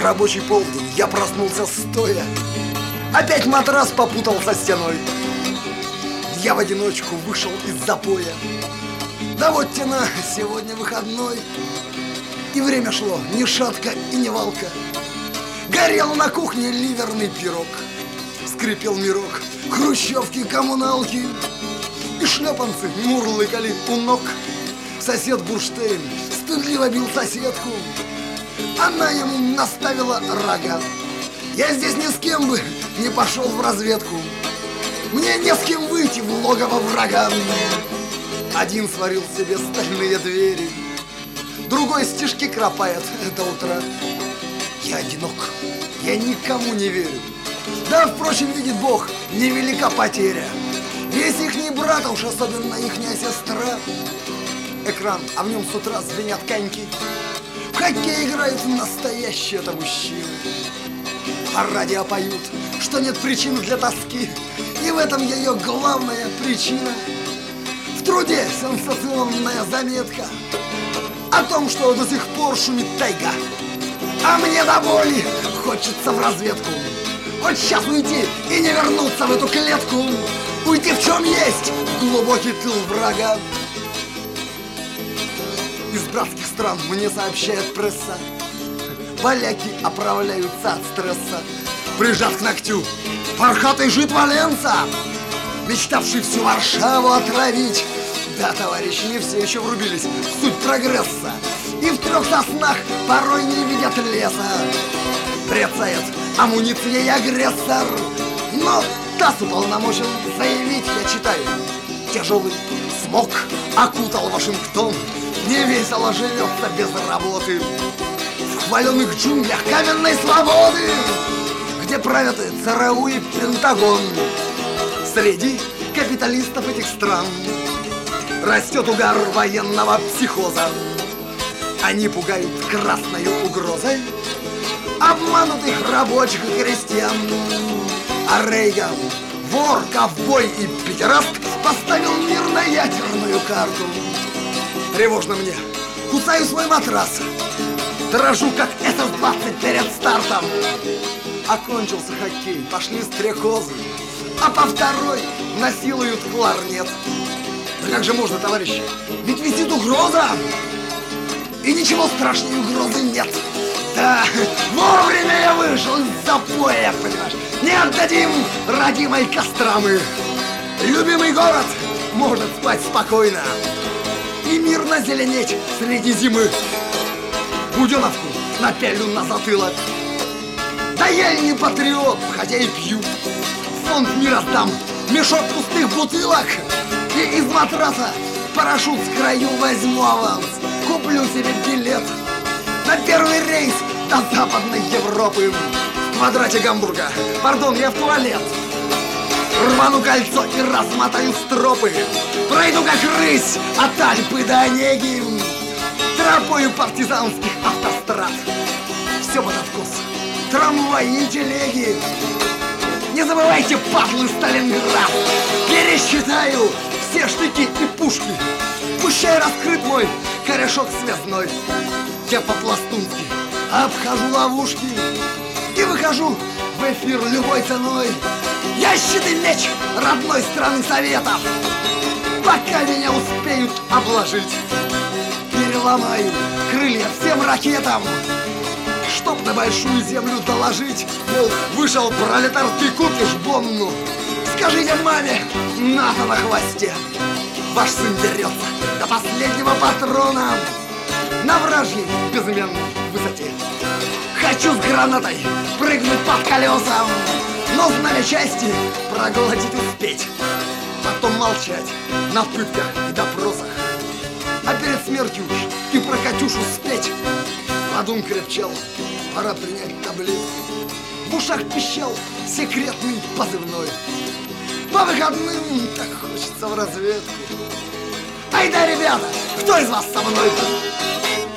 Рабочий полдень, я проснулся стоя. Опять матрас попутался стеной. Я в одиночку вышел из запоя. Да вот тена, сегодня выходной. И время шло ни шатко и ни валко. Горел на кухне ливерный пирог. Скрипел мирок хрущевки, коммуналки. И шлепанцы мурлыкали у ног. Сосед Бурштейн стыдливо бил соседку. Она ему наставила рога. Я здесь ни с кем бы не пошел в разведку. Мне не с кем выйти в логово врага. Один сварил себе стальные двери, другой стишки кропает до утра. Я одинок, я никому не верю. Да, впрочем, видит Бог, невелика потеря. Весь ихний брат, а уж особенно ихняя сестра. Экран, а в нем с утра звенят коньки. В хоккей играют настоящие-то мужчины. По радио поют, что нет причин для тоски. И в этом ее главная причина. В труде сенсационная заметка о том, что до сих пор шумит тайга. А мне до боли хочется в разведку. Вот сейчас уйти и не вернуться в эту клетку. Уйти в чем есть, в глубокий тыл врага. Из братских стран мне сообщает пресса. Поляки оправляются от стресса. Прижат к ногтю пархатый жид Валенца, мечтавший всю Варшаву отравить. Да, товарищи, не все еще врубились в суть прогресса. И в 3 соснах порой не видят леса. Брецает амуницией агрессор. Но ТАСС уполномочен заявить, я читаю. Тяжелый смог окутал Вашингтон. Невесело живется без работы в хваленных джунглях каменной свободы, где правят и ЦРУ, и Пентагон. Среди капиталистов этих стран растет угар военного психоза. Они пугают красной угрозой обманутых рабочих и крестьян. А Рейган, вор, ковбой и педераст, поставил мир на ядерную карту. Тревожно мне, кусаю свой матрас, дрожу, как СС-20 перед стартом. Окончился хоккей, пошли стрекозы, а по второй насилуют кларнет. Да как же можно, товарищи? Ведь висит угроза! И ничего страшнее угрозы нет. Да, вовремя я вышел из запоя, понимаешь? Не отдадим родимой Костромы. Любимый город может спать спокойно и мирно зеленеть среди зимы. Буденовку напялю на затылок. Да я и не патриот, хотя и пью. В фонд мира сдам мешок пустых бутылок. И из матраса парашют с краю возьму аванс. Куплю себе билет на первый рейс до Западной Европы. В квадрате Гамбурга, пардон, я в туалет. Рвану кольцо и размотаю стропы. Пройду как рысь от Альпы до Онеги, тропою партизанских автострад. Все под откос, трамваи и телеги. Не забывайте, падлы, Сталинград. Пересчитаю все штыки и пушки. Пущай раскрыт мой корешок связной. Я по-пластунски обхожу ловушки и выхожу в эфир любой ценой. Я щит и меч родной страны Советов. Пока меня успеют обложить, переломаю крылья всем ракетам, чтоб на большую землю доложить, мол, вышел пролетарский кукиш Бонну. Скажите маме, НАТО на хвосте. Ваш сын дерется до последнего патрона на вражьей безымянной высоте. Хочу с гранатой прыгнуть под колесом, но знамя части проглотить успеть. Потом молчать на пытках и допросах, а перед смертью и про Катюшу спеть. Подум крепчал, пора принять таблетку. В ушах пищал секретный позывной. По выходным так хочется в разведку. Ай да, ребята, кто из вас со мной?